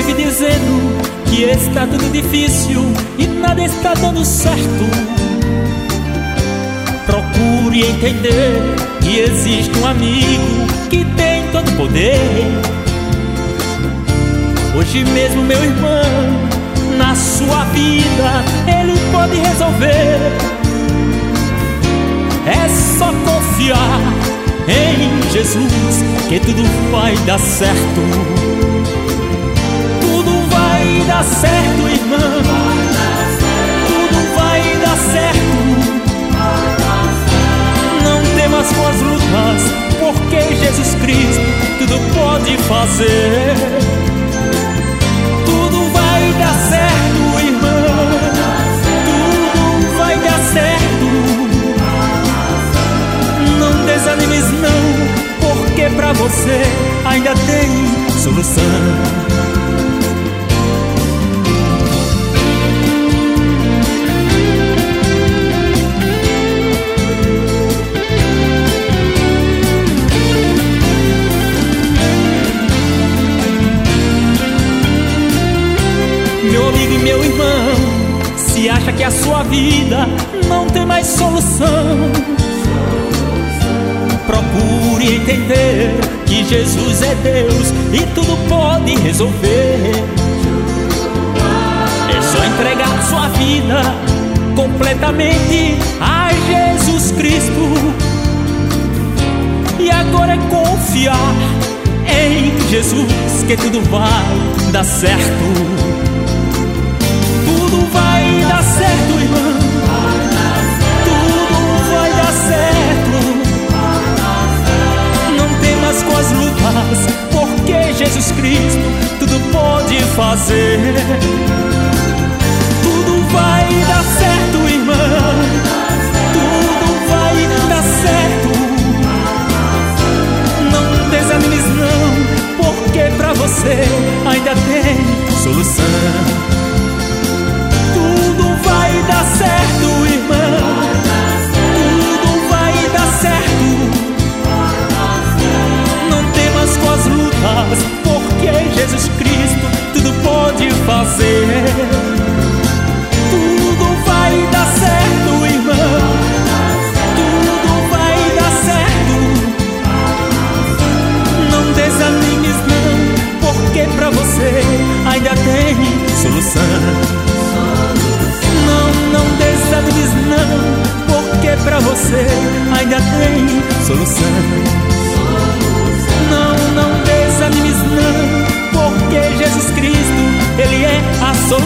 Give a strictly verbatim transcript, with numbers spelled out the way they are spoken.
vive dizendo que está tudo difícil e nada está dando certo. Procure entender que existe um amigo que tem todo o poder. Hoje mesmo, meu irmão, na sua vida Ele pode resolver. É só confiar em Jesus que tudo vai dar certo. Tudo vai dar certo, irmão. Tudo vai dar certo. Não temas com as lutas, porque Jesus Cristo tudo pode fazer. Tudo vai dar certo, irmão. Tudo vai dar certo. Não desanimes não, porque pra você ainda tem solução. Meu amigo e meu irmão, se acha que a sua vida não tem mais solução, procure entender que Jesus é Deus e tudo pode resolver. É só entregar sua vida completamente a Jesus Cristo. E agora é confiar em Jesus que tudo vai dar certo. Tudo vai dar certo, irmão. Tudo vai dar certo. Não temas com as lutas, porque Jesus Cristo tudo pode fazer. Tudo vai dar certo, irmão. Tudo vai dar certo. Não desanimes não, porque pra você ainda tem solução. Tudo vai dar certo, irmão. Tudo vai dar certo. Não temas com as lutas, porque Jesus Cristo tudo pode fazer. Tudo vai dar certo, irmão. Tudo vai dar certo. Não desanimes não, porque pra você ainda tem solução. Não, não desanimes não, porque pra você ainda tem solução. Não, não desanimes não, porque Jesus Cristo, Ele é a solução.